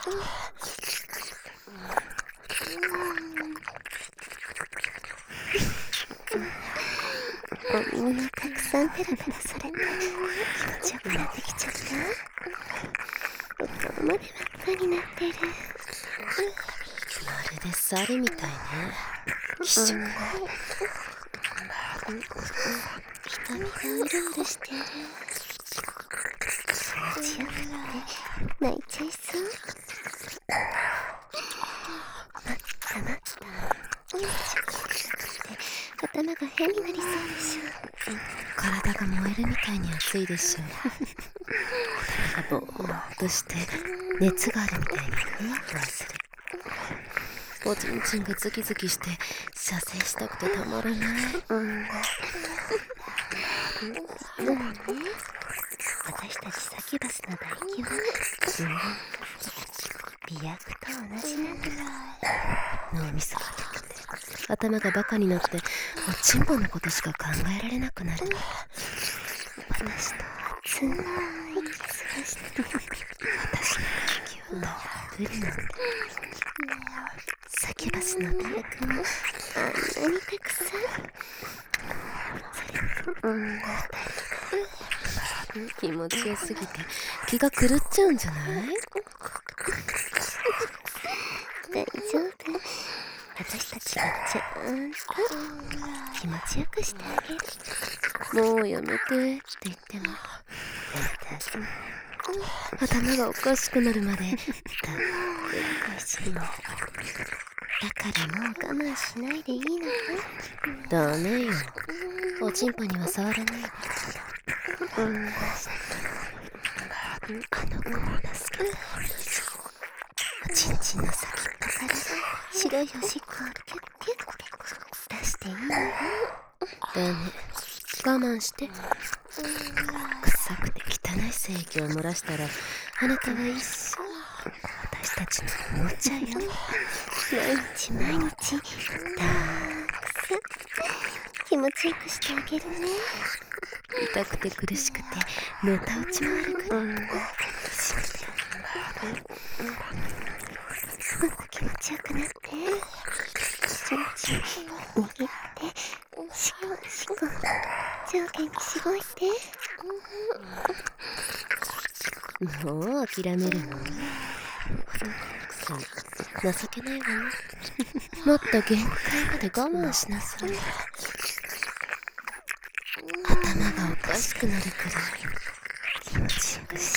お耳がたくさんペラペラされて気持ちよくなってきちゃった。お顔まで真っ赤になってる。 まるで猿みたいね。気色が瞳がうるうるしてる。気持ちよくて泣いちゃいそう。待った待った。頭が変になりそうでしょ。 体が燃えるみたいに熱いでしょ。頭がぼーっとして熱があるみたいにふわふわする。おちんちんがズキズキして射精したくてたまらない。 実はね、私たちサキュバスの唾液は媚薬と同じなんだ。 脳みそができて頭がバカになっておちんぽのことしか考えられなくなる。 私と熱いキスがして私の唾液はたっぷりなんだ。 サキュバスの魅力もあんなにたくさん。 気持ちよすぎて気が狂っちゃうんじゃない？ 大丈夫。私たちがちゃんと気持ちよくしてあげる。 もうやめてって言っても頭がおかしくなるまでたっぷり恋しいの。 だからもう我慢しないでいいの。 ダメよ、おちんぽには触らないで。 あの子が好きだ。おちんちんの先っぽから白いおしっこをピュッピュッ出していいの。 ダメ、我慢して。臭くて汚い精液を漏らしたらあなたは一生私たちのおもちゃよ。 毎日毎日たくさん気持ちよくしてあげるね。 痛くて苦しくてのたうち回るくらい。 もっと気持ちよくなって。ちょんちょん握ってしこしこ上下にしごいて。 もう諦めるの？情けないわね。もっと限界まで我慢しなさい。頭がおかしくなるくらい気持ちよくした。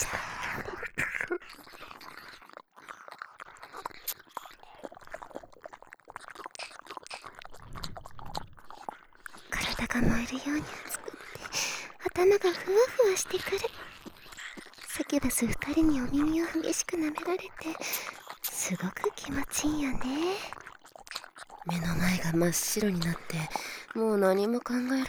体が燃えるように熱くって頭がふわふわしてくる。サキュバス2人にお耳を激しく舐められてすごく気持ちいいよね。 目の前が真っ白になってもう何も考えられない。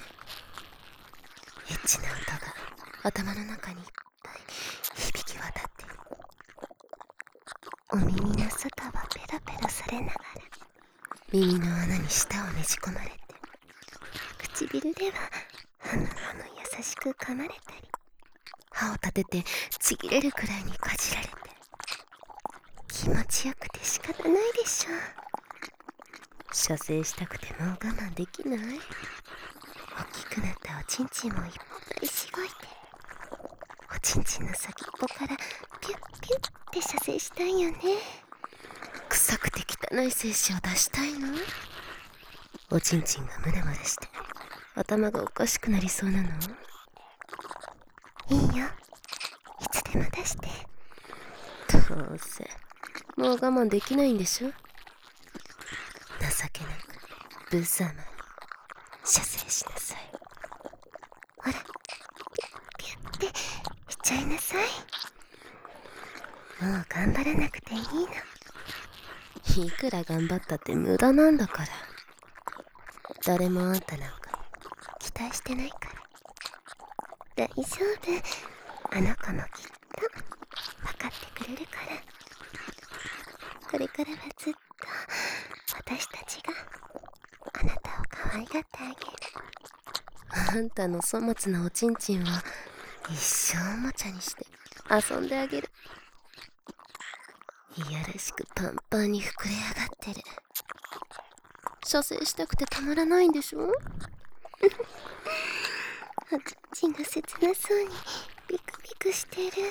エッチな音が頭の中にいっぱい響き渡っている。 お耳の外はペラペラされながら耳の穴に舌をねじ込まれて、 唇ではハムハム優しく噛まれたり、 歯を立ててちぎれるくらいにかじられて、 気持ちよくて仕方ないでしょ。 射精したくてもう我慢できない。 大きくなったおちんちんをいっぱいしごいて、おちんちんの先っぽからピュッピュッって射精したいよね。 臭くて汚い精子を出したいの？おちんちんがムネムネして頭がおかしくなりそうなの？ いいよ、いつでも出して。 どうせもう我慢できないんでしょ。情けなく無様に射精しなさい。 ほら、ピュッピュッてしちゃいなさい。もう頑張らなくていいの。 いくら頑張ったって無駄なんだから。誰もあんたなんか期待してないから。大丈夫、あの子もきっと分かってくれるから。これからはずっと私たちがあなたを可愛がってあげる。 あんたの粗末なおちんちんは一生おもちゃにして遊んであげる。 いやらしくパンパンに膨れ上がってる。射精したくてたまらないんでしょ。 おちんちんが切なそうにビクビクしてる。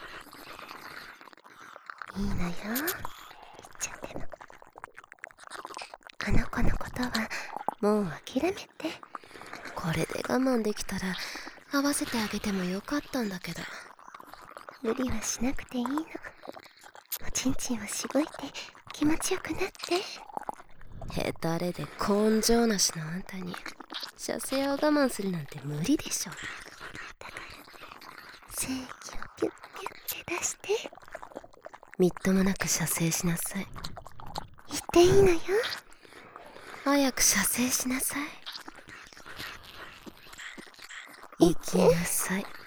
いいのよ、言っちゃっても。あの子のことはもう諦めて。 これで我慢できたら合わせてあげてもよかったんだけど。 無理はしなくていいの。おちんちんをしごいて気持ちよくなって。 ヘタレで根性なしのあんたに射精を我慢するなんて無理でしょ。 だから精液をピュッピュッて出して。 みっともなく射精しなさい。 言っていいのよ。 早く射精しなさい。行きなさい。